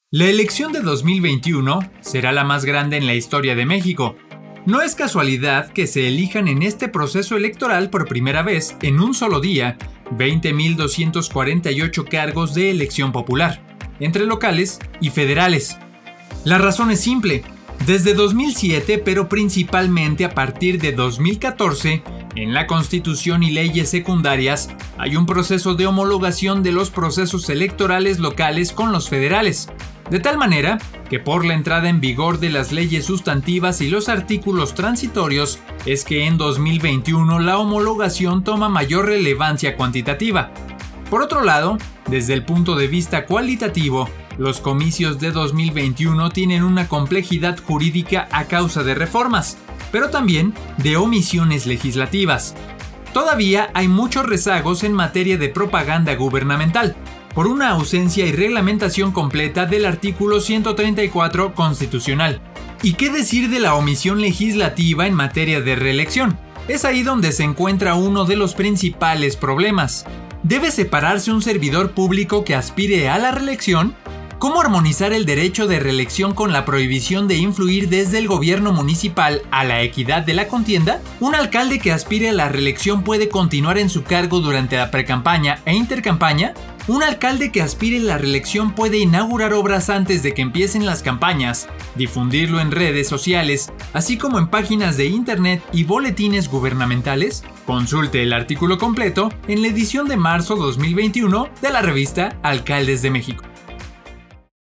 La elección de 2021 será la más grande en la historia de México. No es casualidad que se elijan en este proceso electoral por primera vez en un solo día 20.248 cargos de elección popular, entre locales y federales. La razón es simple. Desde 2007, pero principalmente a partir de 2014, en la Constitución y leyes secundarias hay un proceso de homologación de los procesos electorales locales con los federales, de tal manera que por la entrada en vigor de las leyes sustantivas y los artículos transitorios es que en 2021 la homologación toma mayor relevancia cuantitativa. Por otro lado, desde el punto de vista cualitativo, los comicios de 2021 tienen una complejidad jurídica a causa de reformas, pero también de omisiones legislativas. Todavía hay muchos rezagos en materia de propaganda gubernamental, por una ausencia y reglamentación completa del artículo 134 constitucional. ¿Y qué decir de la omisión legislativa en materia de reelección? Es ahí donde se encuentra uno de los principales problemas. ¿Debe separarse un servidor público que aspire a la reelección? ¿Cómo armonizar el derecho de reelección con la prohibición de influir desde el gobierno municipal a la equidad de la contienda? ¿Un alcalde que aspire a la reelección puede continuar en su cargo durante la precampaña e intercampaña? ¿Un alcalde que aspire a la reelección puede inaugurar obras antes de que empiecen las campañas, difundirlo en redes sociales, así como en páginas de internet y boletines gubernamentales? Consulte el artículo completo en la edición de marzo 2021 de la revista Alcaldes de México.